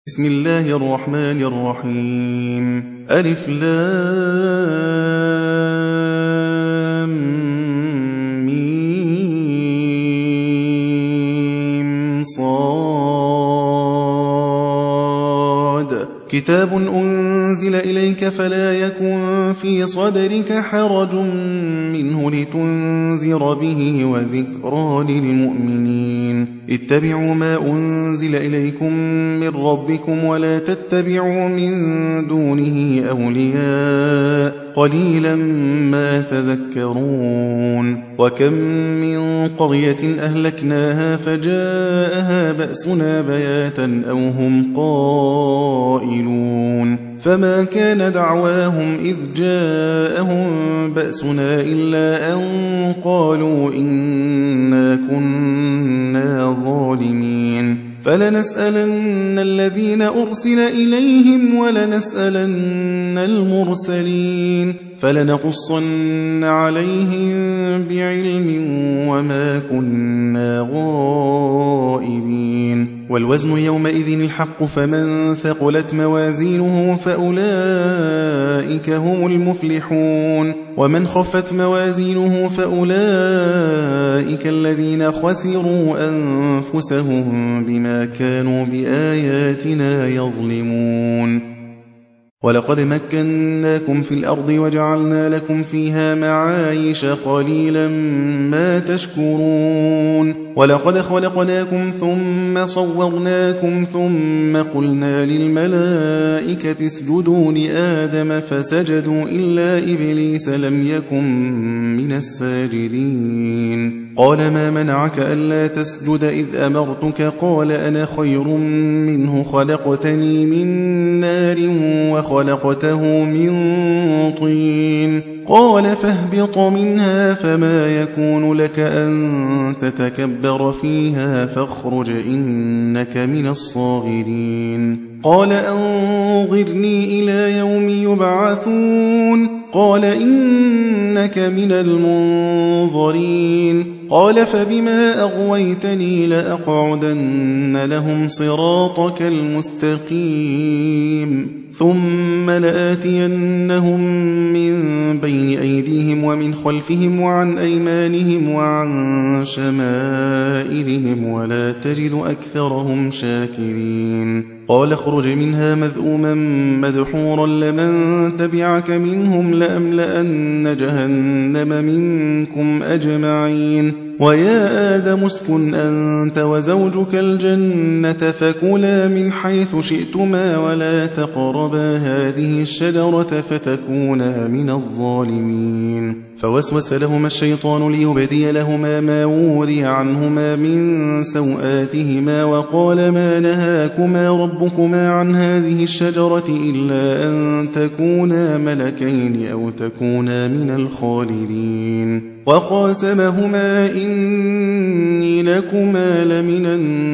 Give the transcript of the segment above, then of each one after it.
بسم الله الرحمن الرحيم ألف لام ميم صاد كتاب أنزل إليك فلا يكن في صدرك حرج منه لتنذر به وذكرى للمؤمنين اتبعوا ما أنزل إليكم من ربكم ولا تتبعوا من دونه أولياء قليلا ما تذكرون وكم من قرية أهلكناها فجاءها بأسنا بياتا أو هم قائلون فما كان دعواهم إذ جاءهم بأسنا إلا أن قالوا إنا كنا ظالمين فلنسألن الذين أرسل إليهم ولنسألن المرسلين فلنقصن عليهم بعلم وما كنا غائبين والوزن يومئذ الحق فمن ثقلت موازينه فأولئك هم المفلحون ومن خفت موازينه فأولئك الذين خسروا أنفسهم بما كانوا بآياتنا يظلمون ولقد مكناكم في الأرض وجعلنا لكم فيها معايش قليلا ما تشكرون ولقد خلقناكم ثم صورناكم ثم قلنا للملائكة اسجدوا لآدم فسجدوا إلا إبليس لم يكن من الساجدين قال ما منعك ألا تسجد إذ أمرتك قال أنا خير منه خلقتني من نار وخلقته من طين قال فاهبط منها فما يكون لك أن تتكبر فيها فاخرج إنك من الصاغرين قال أنظرني إلى يوم يبعثون قال إنك من المنظرين قال فبما أغويتني لأقعدن لهم صراطك المستقيم ثم لآتينهم من بين أيديهم ومن خلفهم وعن أيمانهم وعن شمائلهم ولا تجد أكثرهم شاكرين قال اخرج منها مذءوما مدحورا لمن تبعك منهم لأملأن جهنم منكم أجمعين ويا آدم اسكن أنت وزوجك الجنة فكلا من حيث شئتما ولا تقربا هذه الشجرة فتكونا من الظالمين فوسوس لهما الشيطان ليبدي لهما ما وري عنهما من سوآتهما وقال ما نهاكما ربكما عن هذه الشجرة إلا أن تكونا ملكين أو تكونا من الخالدين وقاسمهما إني لكما لمن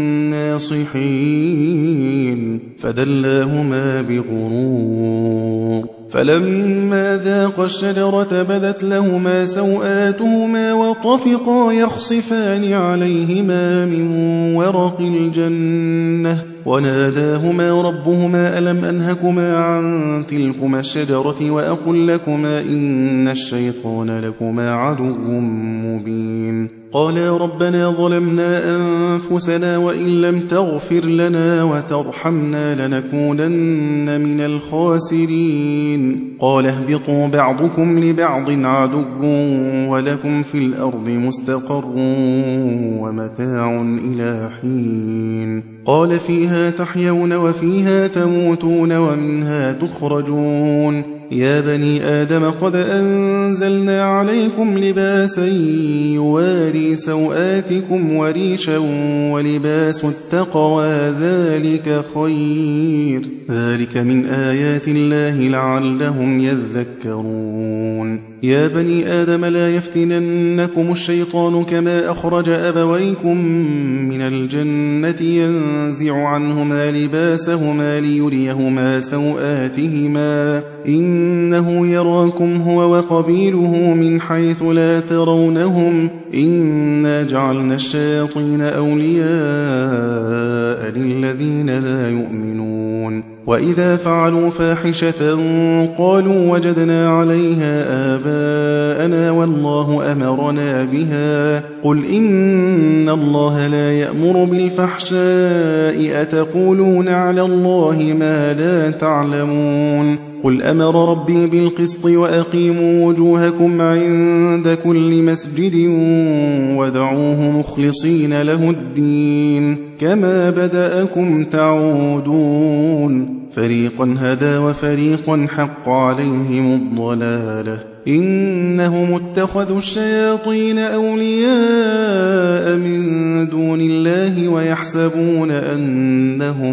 الناصحين فدلاهما بغرور فلما ذاقا الشجرة بدت لهما سوآتهما وطفقا يخصفان عليهما من ورق الجنة وناداهما ربهما ألم أنهكما عن تلكما الشجرة وأقل لكما إن الشيطان لكما عدو مبين قالا ربنا ظلمنا أنفسنا وإن لم تغفر لنا وترحمنا لنكونن من الخاسرين قال اهبطوا بعضكم لبعض عدو ولكم في الأرض مستقر ومتاع إلى حين قال فيها تحيون وفيها تموتون ومنها تخرجون يا بني آدم قد أنزلنا عليكم لباسا يواري سوآتكم وريشا ولباس التقوى ذلك خير ذلك من آيات الله لعلهم يذكرون يا بني آدم لا يفتننكم الشيطان كما أخرج أبويكم من الجنة ينزع عنهما لباسهما ليريهما سوآتهما إنه يراكم هو وقبيله من حيث لا ترونهم إنا جعلنا الشياطين أولياء للذين لا يؤمنون وإذا فعلوا فاحشة قالوا وجدنا عليها آباءنا والله أمرنا بها قل إن الله لا يأمر بالفحشاء أتقولون على الله ما لا تعلمون قل أمر ربي بالقسط وأقيموا وجوهكم عند كل مسجد ودعوه مخلصين له الدين كما بدأكم تعودون فريقا هدى وفريقا حق عليهم الضلالة إنهم اتخذوا الشياطين أولياء من دون الله ويحسبون أنهم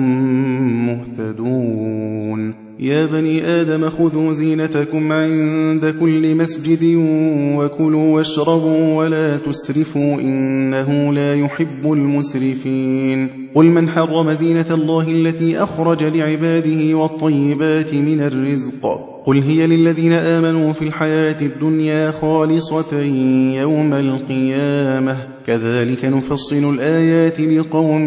مهتدون يا بني آدم خذوا زينتكم عند كل مسجد وكلوا واشربوا ولا تسرفوا إنه لا يحب المسرفين قل من حرم زينة الله التي أخرج لعباده والطيبات من الرزق قل هي للذين آمنوا في الحياة الدنيا خالصة يوم القيامة كذلك نفصل الآيات لقوم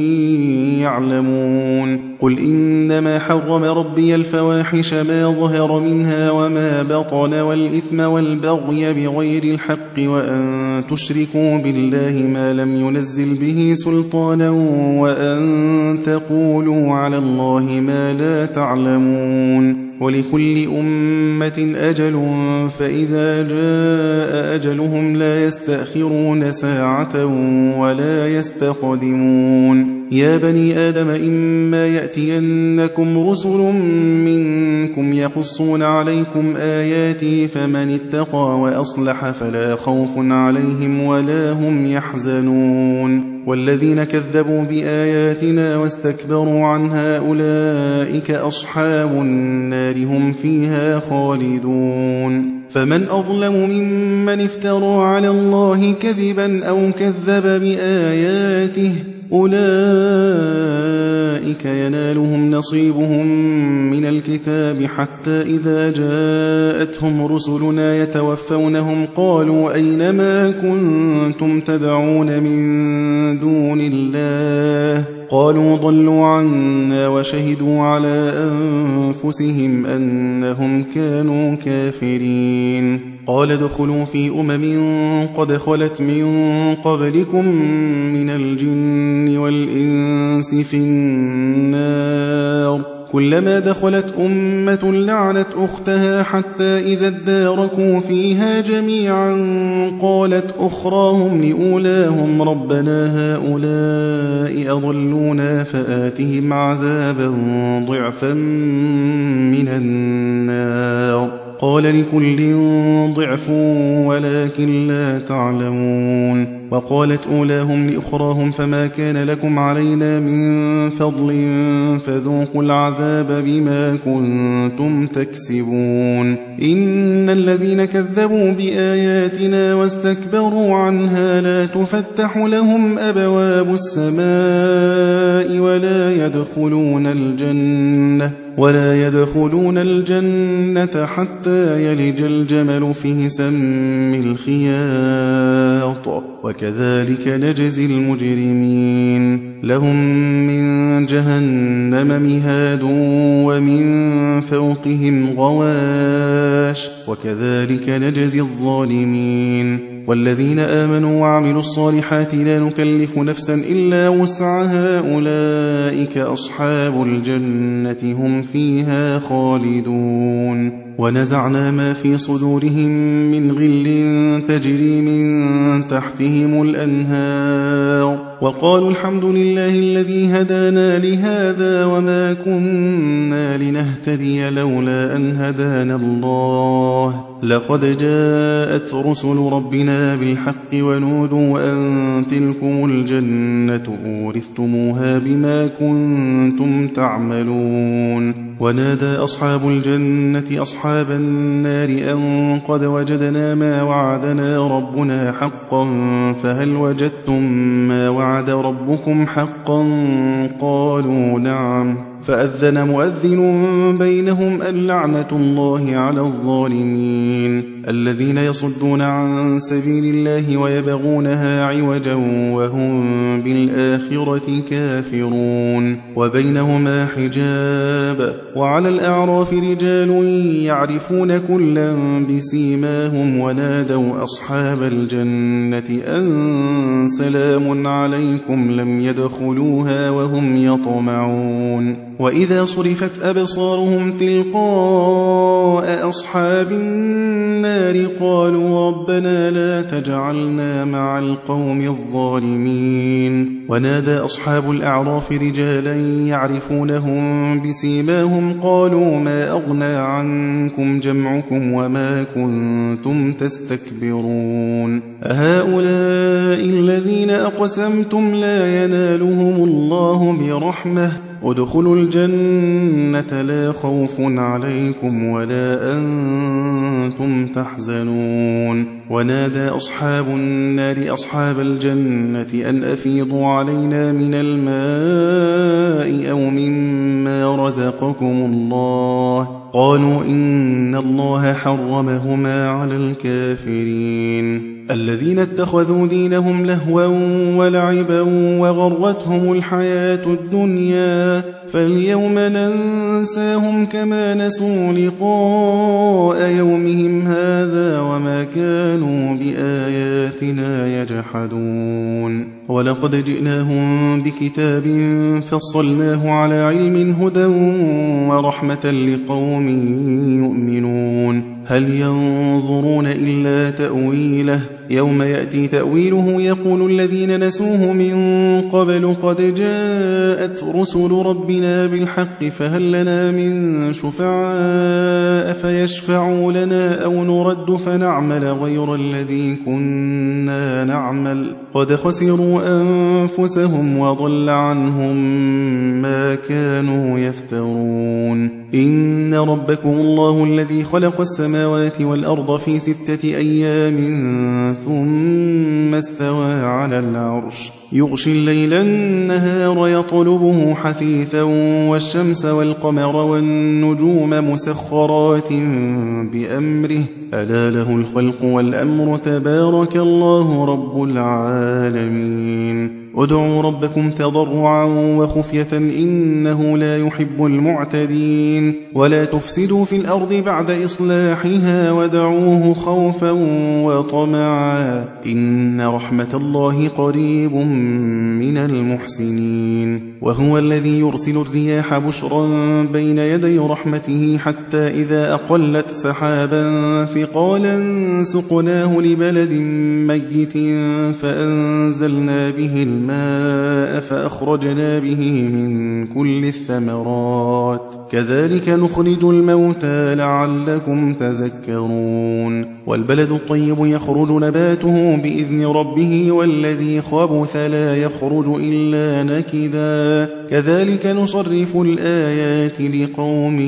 يعلمون قل إنما حرم ربي الفواحش ما ظهر منها وما بطن والإثم والبغي بغير الحق وأن تشركوا بالله ما لم ينزل به سلطانا وأن تقولوا على الله ما لا تعلمون ولكل أمة أجل فإذا جاء أجلهم لا يستأخرون ساعة ولا يستقدمون يا بني آدم إما يأتينكم رسل منكم يقصون عليكم آياتي فمن اتقى وأصلح فلا خوف عليهم ولا هم يحزنون والذين كذبوا بآياتنا واستكبروا عنها أولئك أصحاب النار هم فيها خالدون فمن أظلم ممن افترى على الله كذبا أو كذب بآياته أولئك ينالهم نصيبهم من الكتاب حتى إذا جاءتهم رسلنا يتوفونهم قالوا أينما كنتم تدعون من دون الله قالوا ضلوا عنا وشهدوا على أنفسهم أنهم كانوا كافرين قال ادخلوا في قد خلت من قبلكم من الجن والإنس في النار كلما دخلت أمة لعنت أختها حتى إذا اداركوا فيها جميعا قالت أخراهم لأولاهم ربنا هؤلاء أضلونا فآتهم عذابا ضعفا من النار قال لكل ضعف ولكن لا تعلمون وقالت أولاهم لأخراهم فما كان لكم علينا من فضل فذوقوا العذاب بما كنتم تكسبون إن الذين كذبوا بآياتنا واستكبروا عنها لا تفتح لهم أبواب السماء ولا يدخلون الجنة حتى يلج الجمل في سم الخياط وكذلك نجزي المجرمين لهم من جهنم مهاد ومن فوقهم غواش وكذلك نجزي الظالمين والذين آمنوا وعملوا الصالحات لا نكلف نفسا إلا وسعها أولئك أصحاب الجنة هم فيها خالدون ونزعنا ما في صدورهم من غل تجري من تحتهم الأنهار وقالوا الحمد لله الذي هدانا لهذا وما كنا لنهتدي لولا أن هدانا الله لقد جاءت رسل ربنا بالحق ونودوا أن تلكم الجنة أورثتموها بما كنتم تعملون ونادى أصحاب الجنة أصحاب النار أن قد وجدنا ما وعدنا ربنا حقا فهل وجدتم ما وعد ربكم حقا؟ قالوا نعم. فأذن مؤذن بينهم اللعنة الله على الظالمين الذين يصدون عن سبيل الله ويبغونها عوجا وهم بالآخرة كافرون وبينهما حجاب وعلى الأعراف رجال يعرفون كلا بسيماهم ونادوا أصحاب الجنة أن سلام عليكم لم يدخلوها وهم يطمعون وإذا صرفت أبصارهم تلقاء أصحاب النار قالوا ربنا لا تجعلنا مع القوم الظالمين ونادى أصحاب الأعراف رجالا يعرفونهم بسيماهم قالوا ما أغنى عنكم جمعكم وما كنتم تستكبرون أهؤلاء الذين أقسمتم لا ينالهم الله برحمة ادخلوا الجنة لا خوف عليكم ولا أنتم تحزنون ونادى أصحاب النار أصحاب الجنة أن أفيضوا علينا من الماء أو مما رزقكم الله قالوا إن الله حرمهما على الكافرين الذين اتخذوا دينهم لهوا ولعبا وغرتهم الحياة الدنيا فاليوم ننساهم كما نسوا لقاء يومهم هذا وما كانوا بآياتنا يجحدون ولقد جئناهم بكتاب فصلناه على علم هدى ورحمة لقوم يؤمنون هل ينظرون إلا تأويله يوم يأتي تأويله يقول الذين نسوه من قبل قد جاءت رسل ربنا بالحق فهل لنا من شفعاء فيشفعوا لنا أو نرد فنعمل غير الذي كنا نعمل قد خسروا أنفسهم وضل عنهم ما كانوا يفترون إن ربكم الله الذي خلق السماوات والأرض في 6 أيام ثم استوى على العرش يغشي الليل النهار يطلبه حثيثا والشمس والقمر والنجوم مسخرات بأمره ألا له الخلق والأمر تبارك الله رب العالمين ادعوا ربكم تضرعا وخفية إنه لا يحب المعتدين ولا تفسدوا في الأرض بعد إصلاحها ودعوه خوفا وطمعا إن رحمة الله قريب من المحسنين وهو الذي يرسل الرياح بشرا بين يدي رحمته حتى إذا أقلت سحابا ثقالا سقناه لبلد ميت فأنزلنا به الماء فأخرجنا به من كل الثمرات كذلك نخرج الموتى لعلكم تذكرون والبلد الطيب يخرج نباته بإذن ربه والذي خبث لا يخرج إلا نكدا كذلك نصرف الآيات لقوم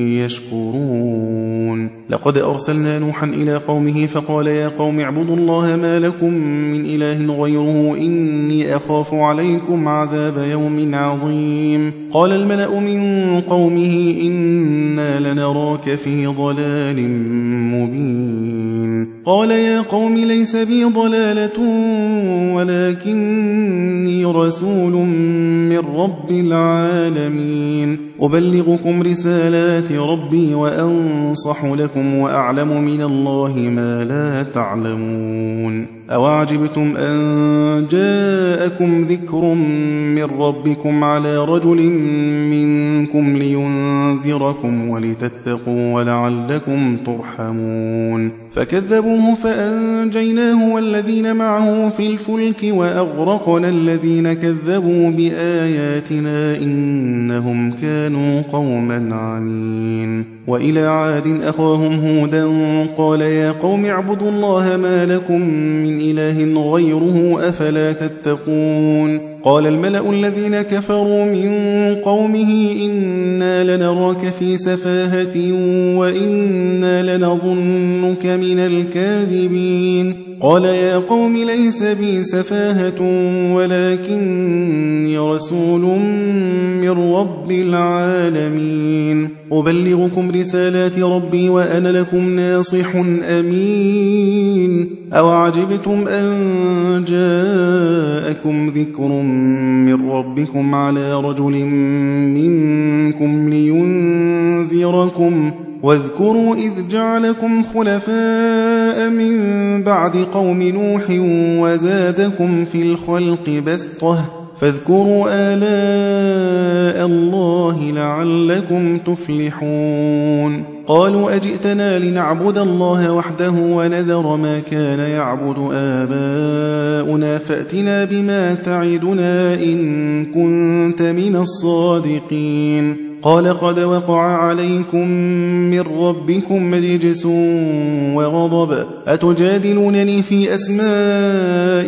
يشكرون لقد أرسلنا نوحا إلى قومه فقال يا قوم اعبدوا الله ما لكم من إله غيره إني أخاف عليكم عذاب يوم عظيم قال الملأ من قومه إنا لنراك في ضلال مبين قال يا قوم ليس بي ضلالة ولكني رسول من رب العالمين أبلغكم رسالات ربي وأنصح لكم وأعلم من الله ما لا تعلمون أوعجبتم أن جاءكم ذكر من ربكم على رجل منكم لينذركم ولتتقوا ولعلكم ترحمون فكذبوه فأنجيناه والذين معه في الفلك وأغرقنا الذين كذبوا بآياتنا إنهم كانوا قوما عمين وإلى عاد أخاهم هودا قال يا قوم اعبدوا الله ما لكم من إله غيره أفلا تتقون قال الملأ الذين كفروا من قومه إنا لنراك في سفاهة وإنا لنظنك من الكاذبين قال يا قوم ليس بي سفاهة ولكني رسول من رب العالمين أبلغكم رسالات ربي وأنا لكم ناصح أمين أوعجبتم أن جاءكم ذكر من ربكم على رجل منكم لينذركم واذكروا إذ جعلكم خلفاء من بعد قوم نوح وزادكم في الخلق بسطة فاذكروا آلاء الله لعلكم تفلحون قالوا أجئتنا لنعبد الله وحده ونذر ما كان يعبد آباؤنا فأتنا بما تعدنا إن كنت من الصادقين قال قد وقع عليكم من ربكم رجس وغضب أتجادلونني في أسماء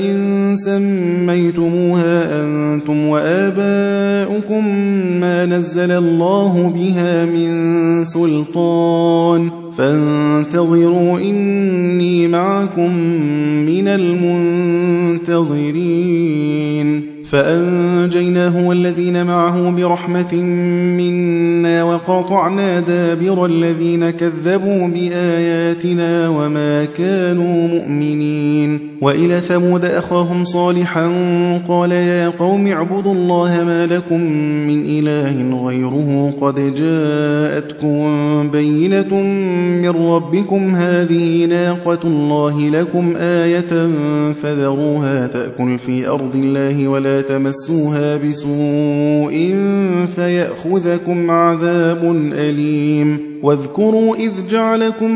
سميتموها أنتم وآباؤكم ما نزل الله بها من سلطان فانتظروا إني معكم من المنتظرين فأنجيناه والذين معه برحمة منا وقطعنا دابر الذين كذبوا بآياتنا وما كانوا مؤمنين وإلى ثمود أخاهم صالحا قال يا قوم اعبدوا الله ما لكم من إله غيره قد جاءتكم بينة من ربكم هذه ناقة الله لكم آية فذروها تأكل في أرض الله ولا تمسوها بسوء فيأخذكم عذاب أليم واذكروا إذ جعلكم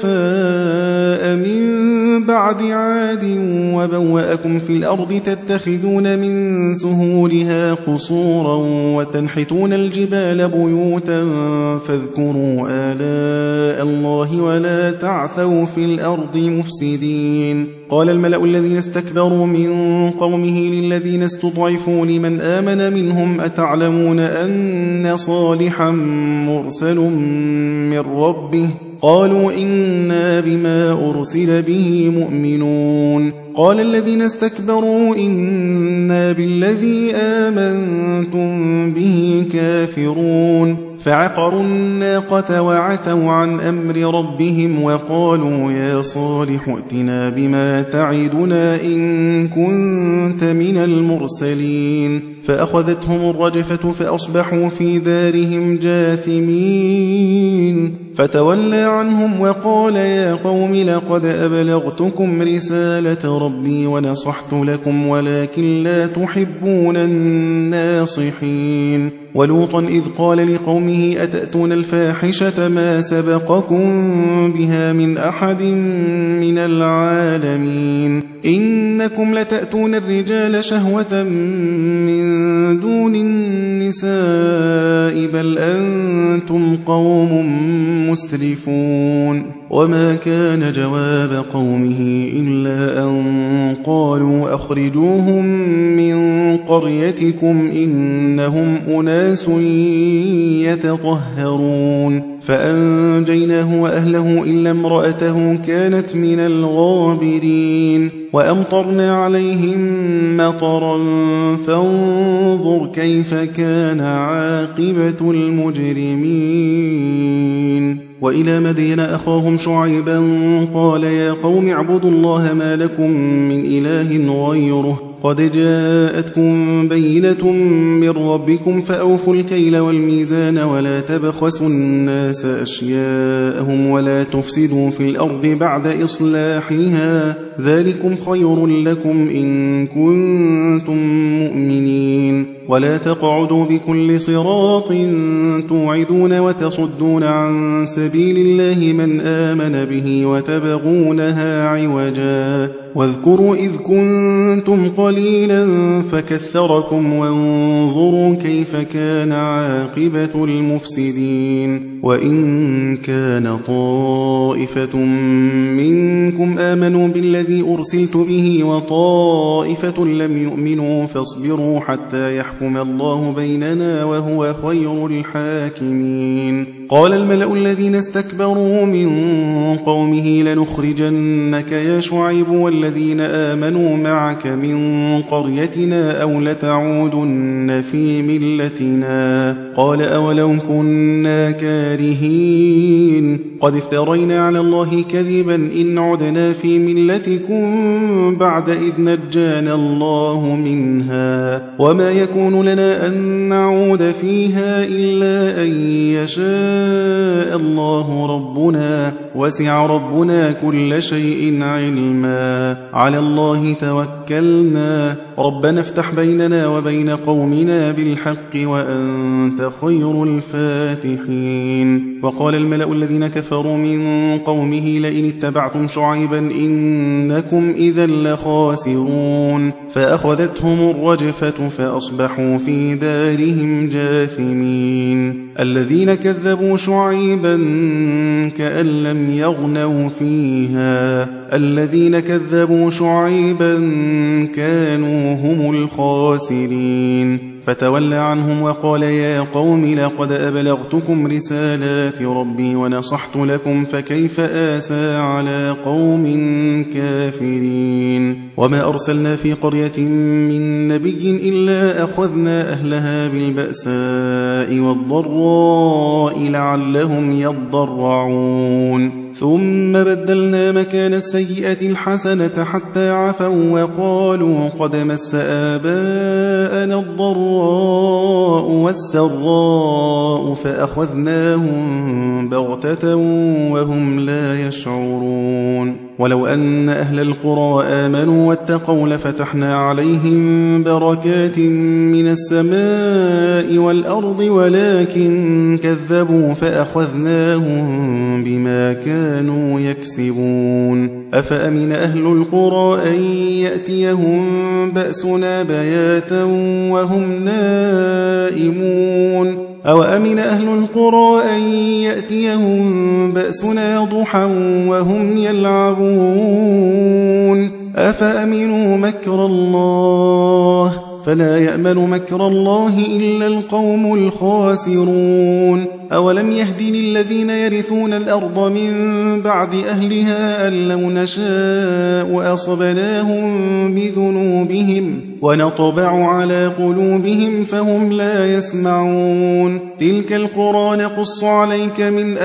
خلفاء من بعد عاد وبوأكم في الأرض تتخذون من سهولها قصورا وتنحتون الجبال بيوتا فاذكروا آلاء الله ولا تعثوا في الأرض مفسدين قال الملأ الذين استكبروا من قومه للذين استضعفوا لمن آمن منهم أتعلمون أن صالحا مرسل من ربه قالوا إنا بما أرسل به مؤمنون قال الذين استكبروا إنا بالذي آمنتم به كافرون فعقروا الناقة وعتوا عن أمر ربهم وقالوا يا صالح ائتنا بما تعدنا إن كنت من المرسلين فأخذتهم الرجفة فأصبحوا في دارهم جاثمين فتولى عنهم وقال يا قوم لقد أبلغتكم رسالة ربي ونصحت لكم ولكن لا تحبون الناصحين ولوطا إذ قال لقومه أتأتون الفاحشة ما سبقكم بها من أحد من العالمين إنكم لتأتون الرجال شهوة من دون النساء بل أنتم قوم مسرفون وما كان جواب قومه إلا أن قالوا أخرجوهم من قريتكم إنهم أناس يتطهرون فأنجيناه وأهله إلا امرأته كانت من الغابرين وأمطرنا عليهم مطرا فانظر كيف كان عاقبة المجرمين وإلى مدين أخاهم شعيبا قال يا قوم اعبدوا الله ما لكم من إله غيره قد جاءتكم بينة من ربكم فأوفوا الكيل والميزان ولا تبخسوا الناس أشياءهم ولا تفسدوا في الأرض بعد إصلاحها ذلكم خير لكم إن كنتم مؤمنين ولا تقعدوا بكل صراط توعدون وتصدون عن سبيل الله من آمن به وتبغونها عوجا واذكروا إذ كنتم قليلا فكثركم وانظروا كيف كان عاقبة المفسدين وإن كان طائفة منكم آمنوا بالذي أرسلت به وطائفة لم يؤمنوا فاصبروا حتى يحكم الله بيننا وهو خير الحاكمين قال الملأ الذين استكبروا من قومه لنخرجنك يا شعيب والذين آمنوا معك من قريتنا أو لتعودن في ملتنا قال أولو كنا كارهين قد افترينا على الله كذبا إن عدنا في ملتكم بعد إذ نجانا الله منها وما يكون لنا أن نعود فيها إلا أن يشاء الله ربنا وسع ربنا كل شيء علما على الله توكلنا ربنا افتح بيننا وبين قومنا بالحق وأنت خير الفاتحين وقال الملأ الذين كفروا من قومه لئن اتبعتم شعيبا إنكم إذا لخاسرون فأخذتهم الرجفة فأصبحوا في دارهم جاثمين الذين كذبوا شعيبا كأن لم يغنوا فيها الذين كذبوا شعيبا كانوا هم الخاسرين فتولى عنهم وقال يا قوم لقد أبلغتكم رسالات ربي ونصحت لكم فكيف آسى على قوم كافرين وما أرسلنا في قرية من نبي إلا أخذنا أهلها بالبأساء والضراء لعلهم يضرعون ثم بدلنا مكان السيئة الحسنة حتى عفوا وقالوا قد مس آباءنا الضراء والسراء فأخذناهم بغتة وهم لا يشعرون ولو أن أهل القرى آمنوا واتقوا لفتحنا عليهم بركات من السماء والأرض ولكن كذبوا فأخذناهم بما كانوا يكسبون أفأمن أهل القرى أن يأتيهم بأسنا بياتا وهم نائمون أو أمن أهل القرى أن يأتيهم بأسنا ضحى وهم يلعبون أفأمنوا مكر الله فلا يأمن مكر الله إلا القوم الخاسرون أولم يهد للذين يرثون الأرض من بعد أهلها أن لو نشاء أصبناهم بذنوبهم ونطبع على قلوبهم فهم لا يسمعون تلك القرى نقص عليك من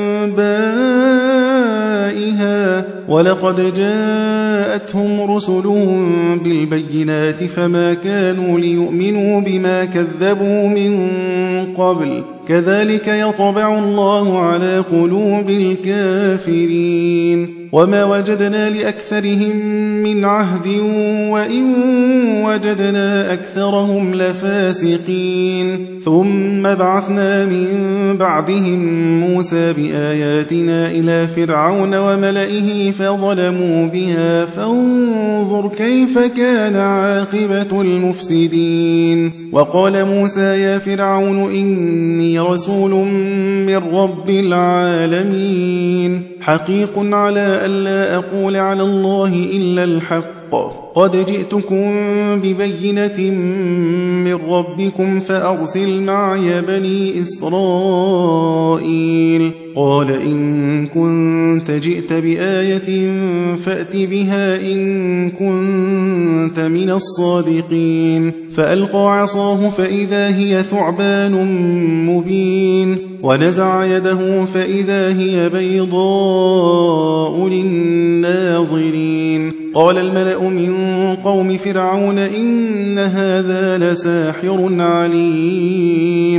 أنبائها ولقد جاءتهم رسلهم بالبينات فما كانوا ليؤمنوا بما كذبوا من قبل كذلك يطبع الله على قلوب الكافرين وما وجدنا لأكثرهم من عهد وإن وجدنا أكثرهم لفاسقين ثم بعثنا من بعدهم موسى بآياتنا إلى فرعون وملئه فظلموا بها فانظر كيف كان عاقبة المفسدين وقال موسى يا فرعون إني رسول من رب العالمين حقيق على ألا أقول على الله إلا الحق قد جئتكم ببينة من ربكم فأرسل معي بني إسرائيل قال إن كنت جئت بآية فأت بها إن كنت من الصادقين فألقى عصاه فإذا هي ثعبان مبين ونزع يده فإذا هي بيضاء للناظرين قال الملأ من قوم فرعون إن هذا لساحر عليم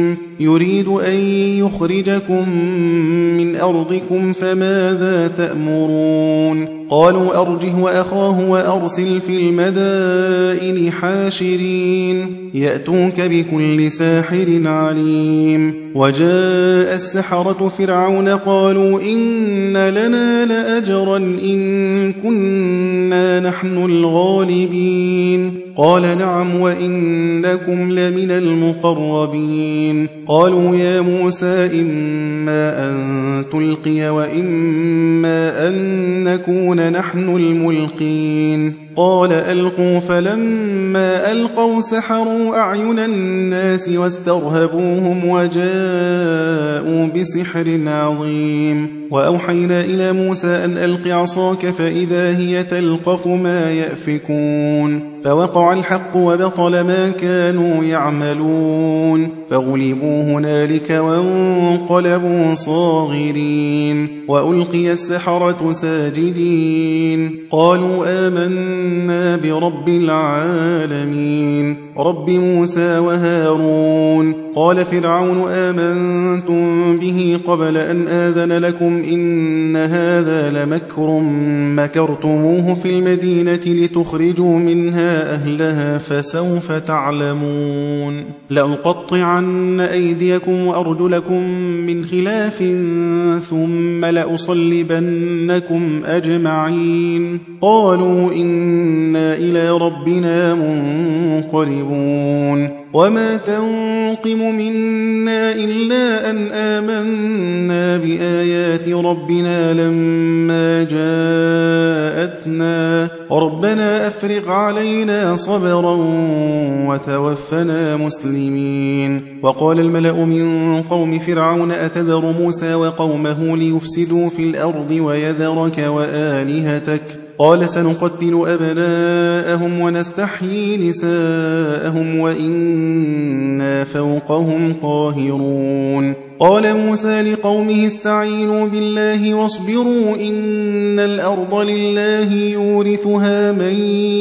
يريد أن يخرجكم من أرضكم فماذا تأمرون قالوا أرجه وأخاه وأرسل في المدائن حاشرين يأتوك بكل ساحر عليم وجاء السحرة فرعون قالوا إن لنا لأجرا إن كنا نحن الغالبين قال نعم وإنكم لمن المقربين قالوا يا موسى إما أن تلقي وإما أن نكون نحن الملقين قال ألقوا فلما ألقوا سحروا أعين الناس واسترهبوهم وجاءوا بسحر عظيم وأوحينا إلى موسى أن ألق عصاك فإذا هي تلقف ما يأفكون فوقع الحق وبطل ما كانوا يعملون فغلبوا هنالك وانقلبوا صاغرين وألقي السحرة ساجدين قالوا آمنا برب العالمين رب موسى وهارون قال فرعون آمنتم به قبل أن آذن لكم إن هذا لمكر مكرتموه في المدينة لتخرجوا منها أهلها فسوف تعلمون لأقطعن أيديكم وأرجلكم من خلاف ثم لأصلبنكم أجمعين قالوا إنا إلى ربنا منقلبون وما تنقم منا إلا أن آمنا بآيات ربنا لما جاءتنا ربنا أفرغ علينا صبرا وتوفنا مسلمين وقال الملأ من قوم فرعون أتذر موسى وقومه ليفسدوا في الأرض ويذرك وآلهتك قال سنقتل أبناءهم ونستحيي نساءهم وإنا فوقهم قاهرون قال موسى لقومه استعينوا بالله واصبروا إن الأرض لله يورثها من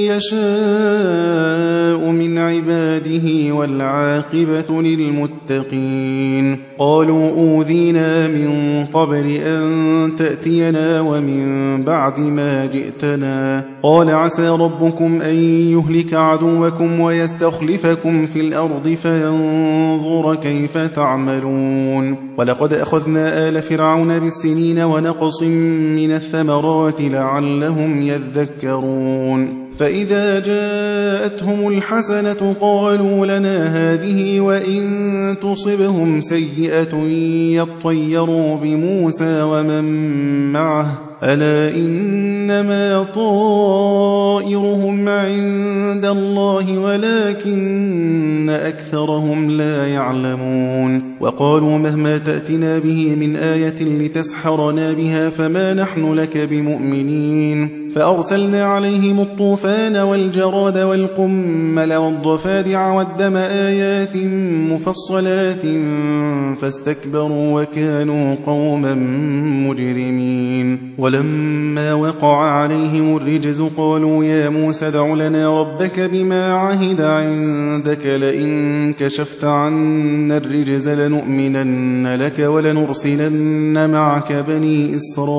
يشاء من عباده والعاقبة للمتقين قالوا أوذينا من قبل أن تأتينا ومن بعد ما جئتنا قال عسى ربكم أن يهلك عدوكم ويستخلفكم في الأرض فينظر كيف تعملون ولقد أخذنا آل فرعون بالسنين ونقص من الثمرات لعلهم يذكرون فإذا جاءتهم الحسنة قالوا لنا هذه وإن تصبهم سيئة يطيروا بموسى ومن معه ألا إنما طائرهم عند الله ولكن أكثرهم لا يعلمون وقالوا مهما تأتنا به من آية لتسحرنا بها فما نحن لك بمؤمنين فأرسلنا عليهم الطوفان والجراد والقمل والضفادع والدم آيات مفصلات فاستكبروا وكانوا قوما مجرمين ولما وقع عليهم الرجز قالوا يا موسى ادع لنا ربك بما عهد عندك لئن كشفت عنا الرجز لنؤمنن لك ولنرسلن معك بني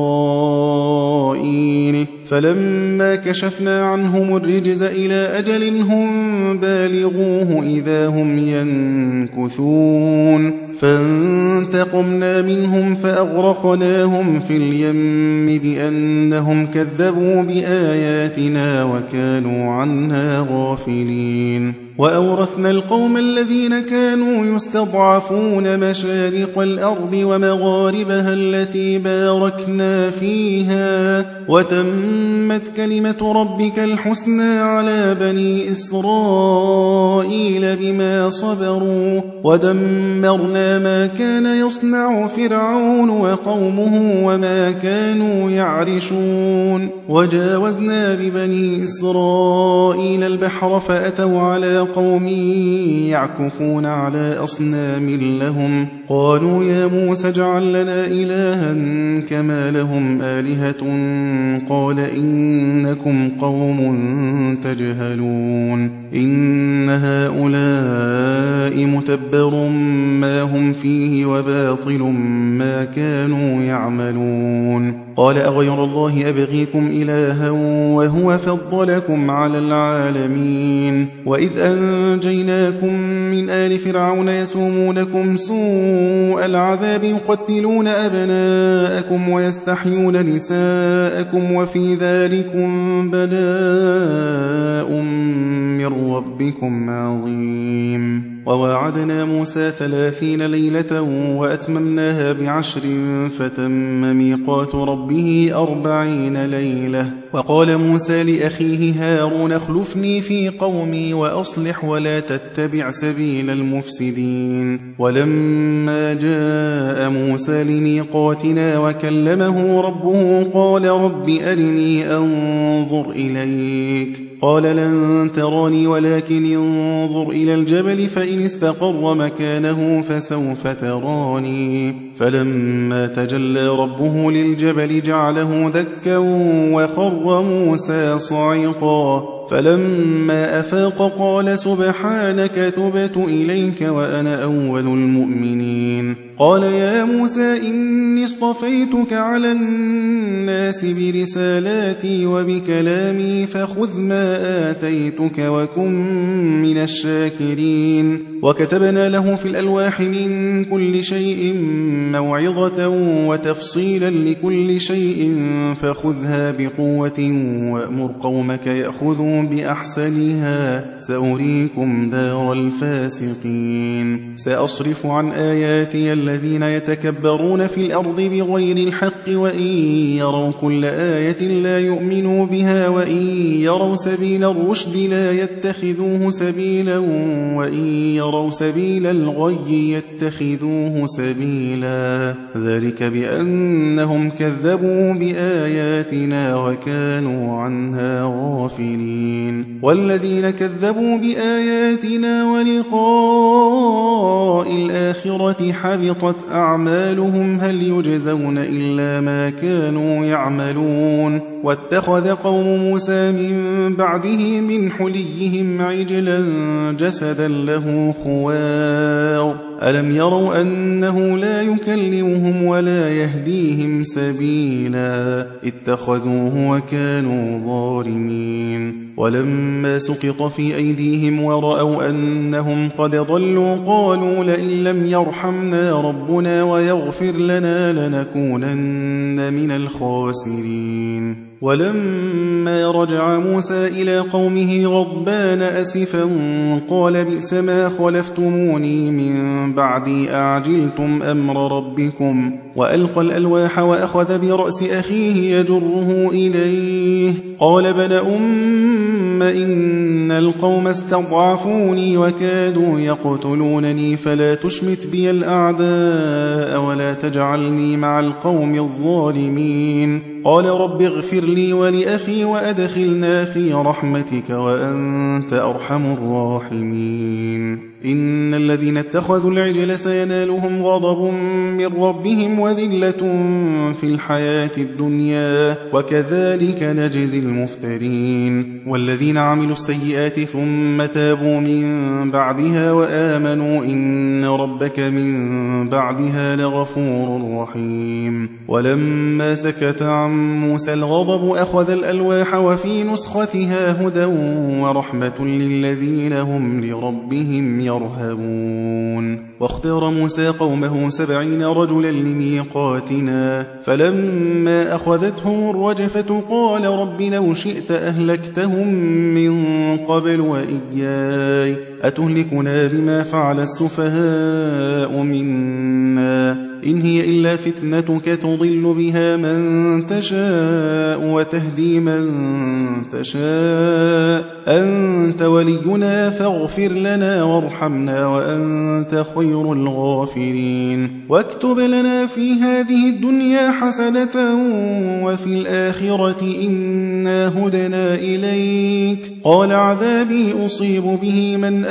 إسرائيل فلما كشفنا عنهم الرجز إلى أجل هم بالغوه إذا هم ينكثون فانتقمنا منهم فأغرقناهم في اليم بأنهم كذبوا بآياتنا وكانوا عنها غافلين وأورثنا القوم الذين كانوا يستضعفون مشارق الأرض ومغاربها التي باركنا فيها وتمت كلمة ربك الحسنى على بني إسرائيل بما صبروا ودمرنا ما كان يصنع فرعون وقومه وما كانوا يعرشون وجاوزنا ببني إسرائيل البحر فأتوا على قوم يعكفون على أصنام لهم قالوا يا موسى اجعل لنا إلها كما لهم آلهة قال إنكم قوم تجهلون إن هؤلاء متبر ما هم فيه وباطل ما كانوا يعملون قال أغير الله أبغيكم إلها وهو فضلكم على العالمين وإذ أنجيناكم من آل فرعون يسومونكم سوء العذاب يقتلون أبناءكم ويستحيون نساءكم وفي ذلكم بلاء من ربكم عظيم وواعدنا موسى 30 ليلة وأتممناها ب10 فتم ميقات ربه 40 ليلة وقال موسى لأخيه هارون اخلفني في قومي وأصلح ولا تتبع سبيل المفسدين ولما جاء موسى لميقاتنا وكلمه ربه قال رب أرني أنظر إليك قال لن تراني ولكن انظر إلى الجبل فإن استقر مكانه فسوف تراني فلما تجلى ربه للجبل جعله دكا وخر موسى صعقا فلما أفاق قال سبحانك تبت إليك وأنا أول المؤمنين قال يا موسى إني اصطفيتك على الناس برسالاتي وبكلامي فخذ ما آتيتك وكن من الشاكرين وكتبنا له في الألواح من كل شيء موعظة وتفصيلا لكل شيء فخذها بقوة وأمر قومك يأخذوا بأحسنها سأريكم دار الفاسقين سأصرف عن آياتي الذين يتكبرون في الأرض بغير الحق وإن يروا كل آية لا يؤمنوا بها وإن يروا سبيل الرشد لا يتخذوه سبيلا وإن يروا سبيل الغي يتخذوه سبيلا ذلك بأنهم كذبوا بآياتنا وكانوا عنها غافلين والذين كذبوا بآياتنا ولقاء الآخرة حبطت أعمالهم هل يجزون إلا ما كانوا يعملون واتخذ قوم موسى من بعده من حليهم عجلا جسدا له خوار ألم يروا أنه لا يكلمهم ولا يهديهم سبيلا اتخذوه وكانوا ظالمين ولما سقط في أيديهم ورأوا أنهم قد ضلوا قالوا لئن لم يرحمنا ربنا ويغفر لنا لنكونن من الخاسرين ولما رجع موسى إلى قومه غضبان أسفا قال بئس ما خلفتموني من بعدي أعجلتم أمر ربكم وألقى الألواح وأخذ برأس أخيه يجره إليه قال ابن أم إن القوم استضعفوني وكادوا يقتلونني فلا تشمت بي الأعداء ولا تجعلني مع القوم الظالمين قال رب اغفر لي ولأخي وأدخلنا في رحمتك وأنت أرحم الراحمين إن الذين اتخذوا العجل سينالهم غضب من ربهم وذلة في الحياة الدنيا وكذلك نجزي المفترين والذين عملوا السيئات ثم تابوا من بعدها وآمنوا إن ربك من بعدها لغفور رحيم ولما سكت عن موسى الغضب أخذ الألواح وفي نسختها هدى ورحمة للذين هم لربهم يرهبون واختار موسى قومه 70 رجلا لميقاتنا فلما أخذتهم الرجفة قال رب لو شئت أهلكتهم من قبل وإياي أتهلكنا بما فعل السفهاء منا إن هي إلا فتنتك تضل بها من تشاء وتهدي من تشاء أنت ولينا فاغفر لنا وارحمنا وأنت خير الغافرين واكتب لنا في هذه الدنيا حسنة وفي الآخرة إنا هدنا إليك قال عذابي أصيب به من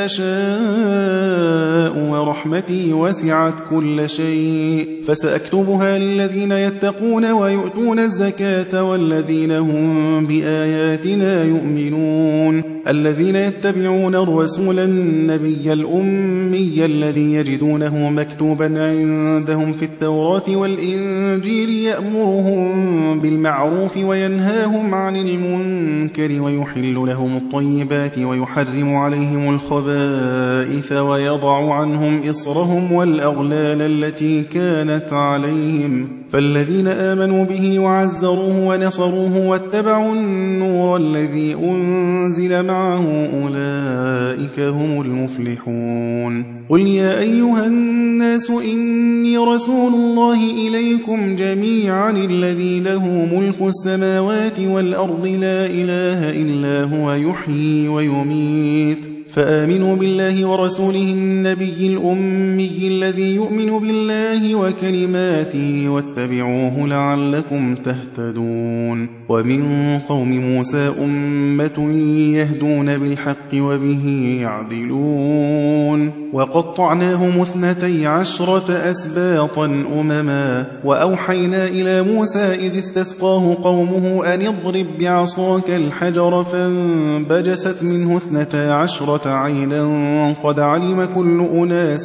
أشاء ورحمتي وسعت كل شيء فسأكتبها للذين يتقون ويؤتون الزكاة والذين هم بآياتنا يؤمنون الذين يتبعون الرسول النبي الأمي الذي يجدونه مكتوبا عندهم في التوراة والإنجيل يأمرهم بالمعروف وينهاهم عن المنكر ويحل لهم الطيبات ويحرم عليهم الخبائث ويضع عنهم إصرهم والأغلال التي كانت عليهم فالذين آمنوا به وعزروه ونصروه واتبعوا النور الذي أنزل معه أولئك هم المفلحون قل يا أيها الناس إني رسول الله إليكم جميعا الذي له ملك السماوات والأرض لا إله إلا هو يحيي ويميت فآمنوا بالله ورسوله النبي الأمي الذي يؤمن بالله وكلماته واتبعوه لعلكم تهتدون ومن قوم موسى أمة يهدون بالحق وبه يعدلون وقطعناهم 12 أسباطا أمما وأوحينا إلى موسى إذ استسقاه قومه أن اضرب بعصاك الحجر فانبجست منه 12 عينا قد علم كل أناس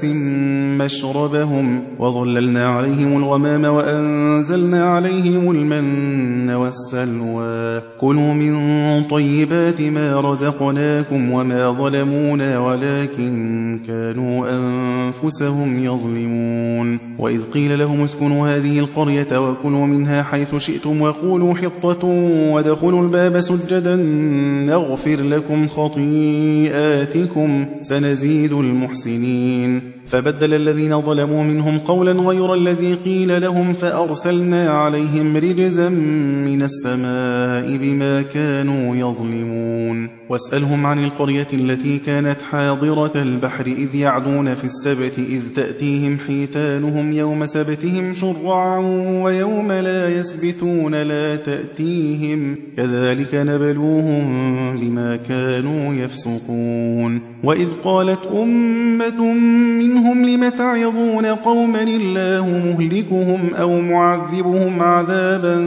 مشربهم وظللنا عليهم الغمام وأنزلنا عليهم المن والسلوى كلوا من طيبات ما رزقناكم وما ظلمونا ولكن كانوا أنفسهم يظلمون وإذ قيل لهم اسكنوا هذه القرية وكلوا منها حيث شئتم وقولوا حطة وادخلوا الباب سجدا نغفر لكم خطيئاتكم سنزيد المحسنين فبدل الذين ظلموا منهم قولا غير الذي قيل لهم فأرسلنا عليهم رجزا من السماء بما كانوا يظلمون واسألهم عن القرية التي كانت حاضرة البحر إذ يعدون في السبت إذ تأتيهم حيتانهم يوم سبتهم شرعا ويوم لا يسبتون لا تأتيهم كذلك نبلوهم بما كانوا يفسقون وإذ قالت أمة منهم لم تعظون قوما الله مهلكهم أو معذبهم عذابا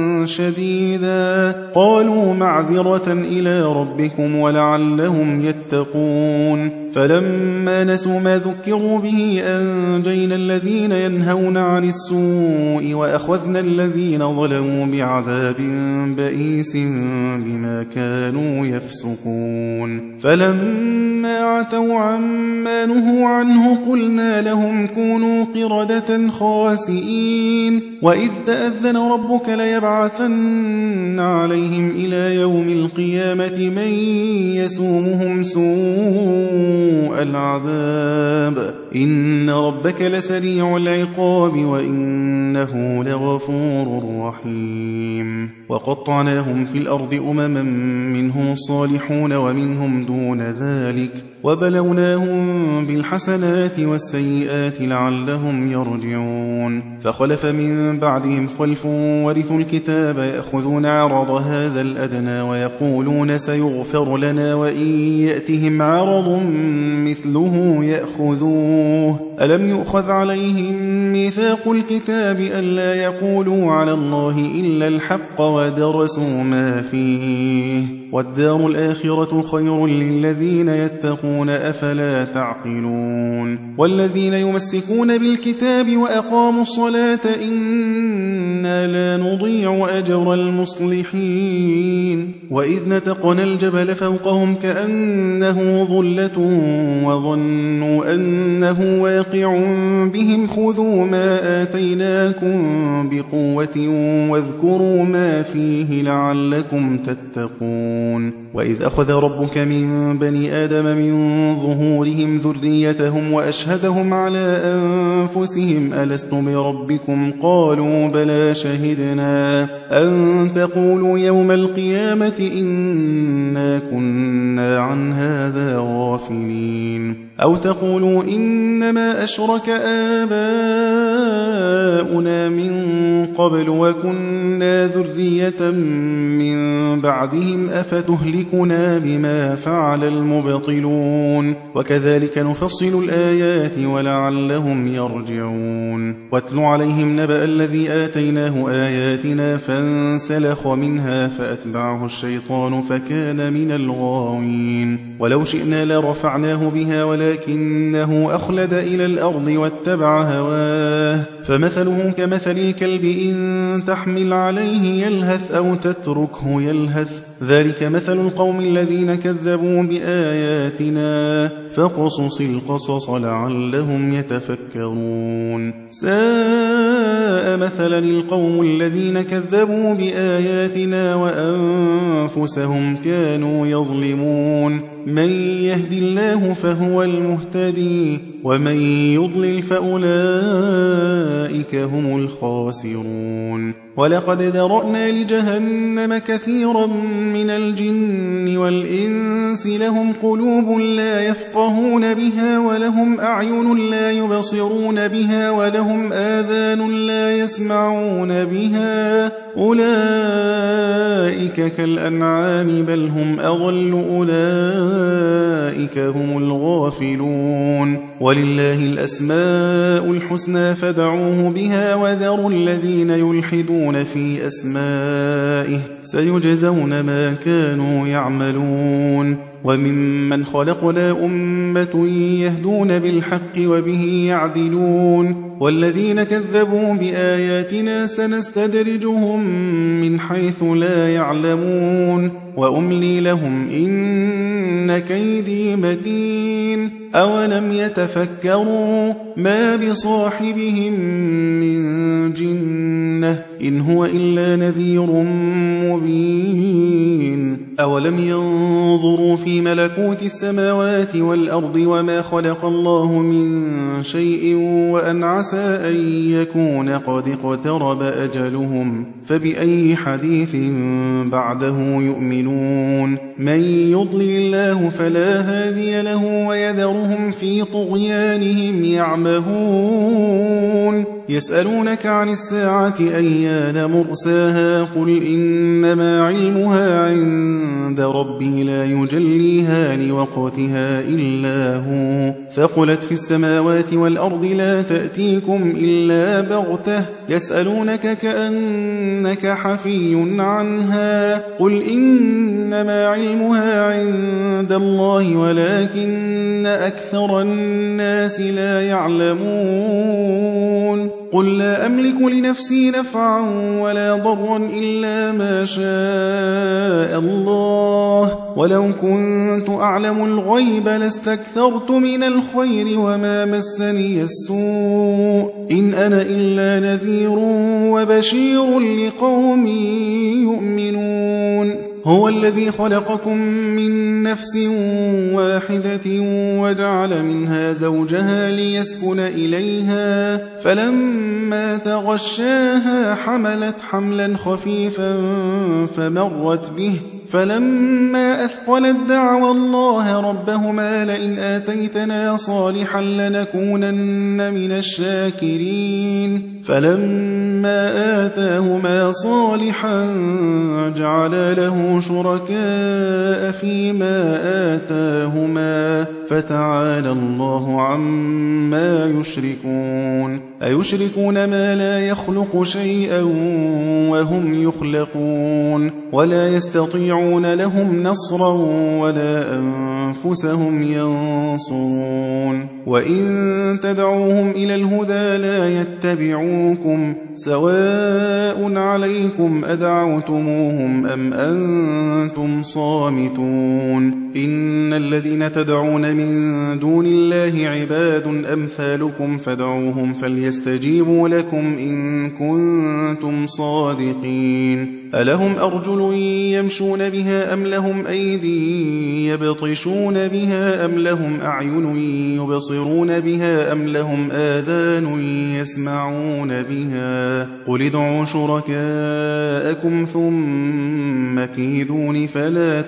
شديدا قالوا معذرة إلى ربكم ولعلهم يتقون فلما نسوا ما ذكروا به أنجينا الذين ينهون عن السوء وأخذنا الذين ظلموا بعذاب بئيس بما كانوا يفسقون فلما عتوا عما نهوا عنه قلنا لهم كونوا قردة خاسئين وإذ تأذن ربك ليبعثن عليهم إلى يوم القيامة من يسومهم سوء العذاب إن ربك لسريع العقاب وإنه لغفور رحيم وقطعناهم في الأرض أمما منهم الصالحون ومنهم دون ذلك وبلوناهم بالحسنات والسيئات لعلهم يرجعون فخلف من بعدهم خلف ورثوا الكتاب يأخذون عرض هذا الأدنى ويقولون سيغفر لنا وإن يأتهم عرض مثله يأخذوه ألم يؤخذ عليهم ميثاق الكتاب ألا يقولوا على الله إلا الحق ودرسوا ما فيه والدار الآخرة خير للذين يتقون أفلا تعقلون والذين يمسكون بالكتاب وأقاموا الصلاة إنا لا نضيع أجر المصلحين وإذ نتقنا الجبل فوقهم كأنه ظلة وظنوا أنه واقع بهم خذوا ما آتيناكم بقوة واذكروا ما فيه لعلكم تتقون وإذ أخذ ربك من بني آدم من ظهورهم ذريتهم وأشهدهم على أنفسهم ألست بربكم قالوا بلى شهدنا أن تقولوا يوم القيامة إنا كنا عن هذا غافلين أو تقولوا إنما أشرك آباؤنا من قبل وكنا ذرية من بعدهم أفتهلكنا بما فعل المبطلون وكذلك نفصل الآيات ولعلهم يرجعون واتل عليهم نبأ الذي آتيناه آياتنا فانسلخ منها فأتبعه الشيطان فكان من الغاوين ولو شئنا لرفعناه بها ولكنه أخلد إلى الأرض واتبع هواه فمثله كمثل الكلب إن تحمل عليه يلهث أو تتركه يلهث ذلك مثل القوم الذين كذبوا بآياتنا فاقصص القصص لعلهم يتفكرون ساء مثلا القوم الذين كذبوا بآياتنا وأنفسهم كانوا يظلمون من يهد الله فهو المهتدي ومن يضلل فأولئك هم الخاسرون ولقد ذرأنا لجهنم كثيرا من الجن والإنس لهم قلوب لا يفقهون بها ولهم أعين لا يبصرون بها ولهم آذان لا يسمعون بها أولئك كالأنعام بل هم أضل أولئك هم الغافلون ولله الأسماء الحسنى فادعوه بها وذروا الذين يلحدون في أسمائه سيجزون ما كانوا يعملون وممن خلقنا أمة يهدون بالحق وبه يعدلون والذين كذبوا بآياتنا سنستدرجهم من حيث لا يعلمون وأملي لهم إن كيدي متين أولم يتفكروا ما بصاحبهم من جنة إن هو إلا نذير مبين أولم ينظروا في ملكوت السماوات والأرض وما خلق الله من شيء وأن عسى أن يكون قد اقترب أجلهم فبأي حديث بعده يؤمنون من يضلل الله فلا هادي له ويذرهم في طغيانهم يعمهون يسألونك عن الساعة أيان مرساها قل إنما علمها عند ربي لا يجليها لوقتها إلا هو ثقلت في السماوات والأرض لا تأتيكم إلا بغتة يسألونك كأنك حفي عنها قل إنما علمها عند الله ولكن أكثر الناس لا يعلمون قل لا أملك لنفسي نفعا ولا ضرا إلا ما شاء الله ولو كنت أعلم الغيب لاستكثرت من الخير وما مسني السوء إن أنا إلا نذير وبشير لقوم يؤمنون هو الذي خلقكم من نفس واحدة وجعل منها زوجها ليسكن إليها فلما تغشاها حملت حملا خفيفا فمرت به فلما أثقلت دعوا الله ربهما لئن آتيتنا صالحا لنكونن من الشاكرين فلما آتاهما صالحا جعل له شركاء فيما آتاهما فتعالى الله عما يشركون أيشركون ما لا يخلق شيئا وهم يخلقون ولا يستطيعون لهم نصرا ولا أنفسهم ينصرون وإن تدعوهم إلى الهدى لا يتبعوكم سواء عليكم أدعوتموهم أم أنتم صامتون إن الذين تدعون من دون الله عباد أمثالكم فادعوهم فليستجيبوا لكم إن كنتم صادقين ألهم أرجل يمشون بها أم لهم أيدي يبطشون بها أم لهم أعين يبصرون بها أم لهم آذان يسمعون بها قل ادعوا شركاءكم ثم كيدون فلا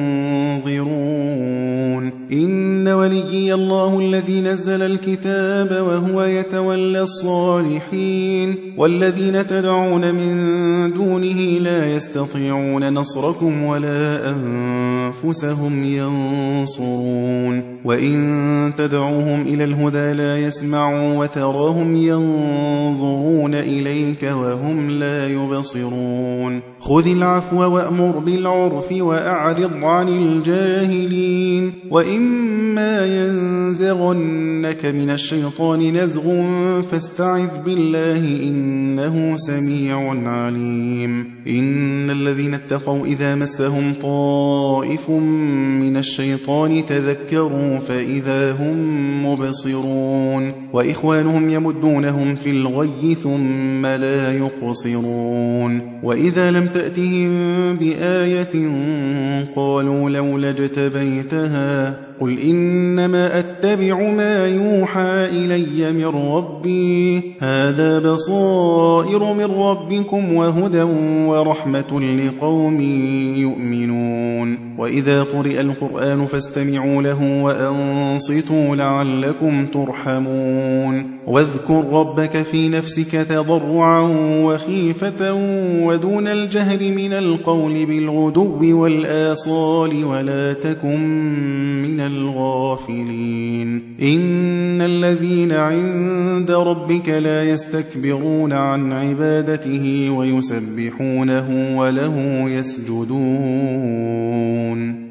تنظرون إن وليي الله الذي نزل الكتاب وهو يتولى الصالحين والذين تدعون من دونه لا يستطيعون نصركم ولا أنفسهم ينصرون وإن تدعوهم إلى الهدى لا يسمعوا وتراهم ينظرون إليك وهم لا يبصرون خذ العفو وأمر بالعرف وأعرض عن الجاهلين وإما ينزغنك من الشيطان نزغ فاستعذ بالله إنه سميع عليم إن الذين اتقوا إذا مسهم طائف من الشيطان تذكروا فإذا هم مبصرون وإخوانهم يمدونهم في الغي ثم لا يقصرون وإذا لم تأتهم بآية قالوا لولا اجتبيتها قل إنما أتبع ما يوحى إلي من ربي هذا بصائر من ربكم وهدى ورحمة لقوم يؤمنون وإذا قرئ القرآن فاستمعوا له وأنصتوا لعلكم ترحمون واذكر ربك في نفسك تضرعا وخيفة ودون الجهر من القول بالغدو والآصال ولا تكن من الغافلين إن الذين عند ربك لا يستكبرون عن عبادته ويسبحونه وله يسجدون